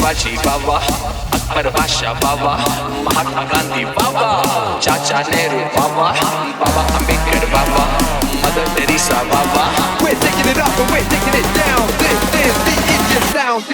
शिवाजी बाबा, अकबर बादशाह बाबा, महात्मा गांधी बाबा, चाचा नेहरू बाबा, बाबा अम्बेडकर बाबा, मदर टेरेसा बाबा. We're taking it up and we're taking it down. This is the Indian sound.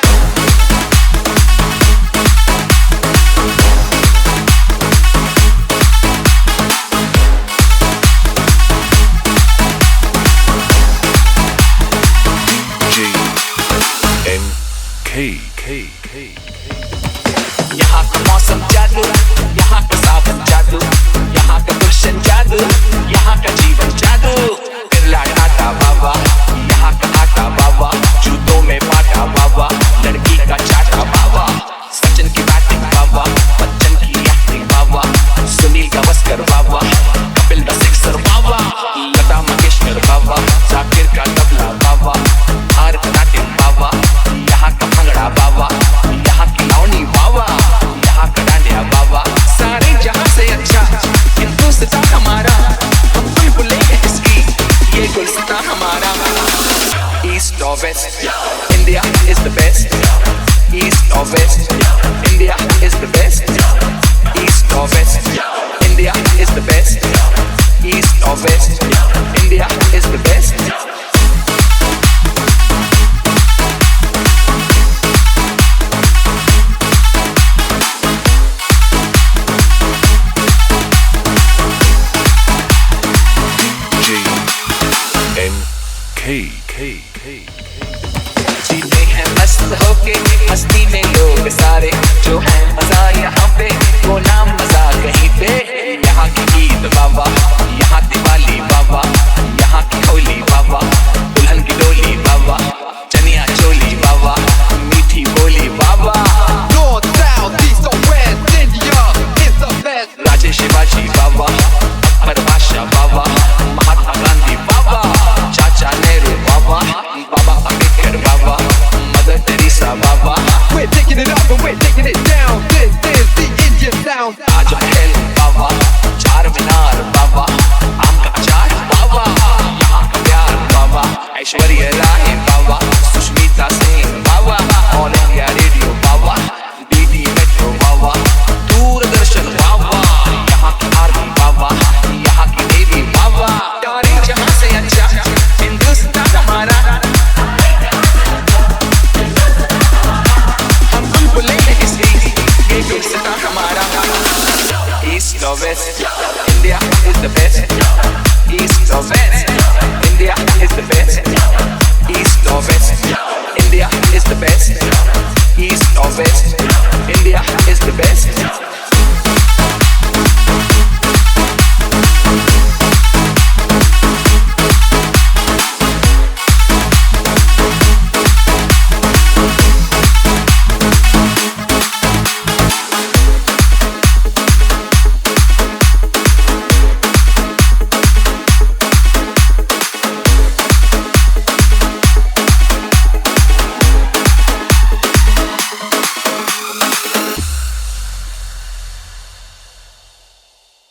यहाँ का मौसम जादू, यहाँ का सावन जादू, यहाँ का गुलशन जादू, यहाँ का जीवन जादू. बिरला टाटा बाबा, यहाँ का आटा बाबा, जूतों में बाटा बाबा, लड़की का चाटा बाबा, सचिन की बैटिंग बाबा, बच्चन की एक्टिंग बाबा, सुनील गावस्कर बाबा, कपिल द सिक्सर बाबा, लता मंगेशकर बाबा, जाकिर का तबला बाबा, भारतनाट्यम बाबा, यहाँ का भंगड़ा बाबा, यहाँ की लावनी बाबा, यहाँ का डांडिया बाबा. सारे जहाँ से अच्छा हिंदुस्तान हमारा, हम बुलबुलें हैं इसकी, ये गुलस्तान हमारा. East or West, India is the best. East or West, India is the best. East or West, India is the best. East or West, India is the best. जीते हैं मस्त होके मस्ती में लोग सारे, जो है मजा यहाँ पे वो नाम मजा कहीं पे. यहाँ की ईद बाबा, यहाँ दिवाली बाबा, यहाँ की होली बाबा, दुल्हन की डोली बाबा, चनिया चोली बाबा, मीठी बोली बाबा. North, south, east or west, India is the best. राजे शिवाजी बाबा, अकबर बादशाह बाबा, महात्मा गांधी बाबा, चाचा नेहरू बाबा, बाबा अम्बेडकर बाबा, मदर टेरेसा बाबा. We're taking it up and we're taking it down. This is the Indian sound. Taj Mahal बाबा, चार मीनार बाबा, आम का अचार बाबा, यहाँ का प्यार बाबा, ऐश्वर्या राय बाबा, सुष्मिता सेन बाबा, ऑल इंडिया रेडियो बाबा, डीडी मेट्रो बाबा, दूरदर्शन बाबा, यहाँ की आर्मी बाबा, यहाँ की नेवी बाबा. सारे जहाँ से अच्छा हिंदुस्तान हमारा, हम बुलबुलें हैं इसकी, ये गुलस्तान हमारा. East or West, India is the best. East or West, India is the best. East or West, India is the best. East or West,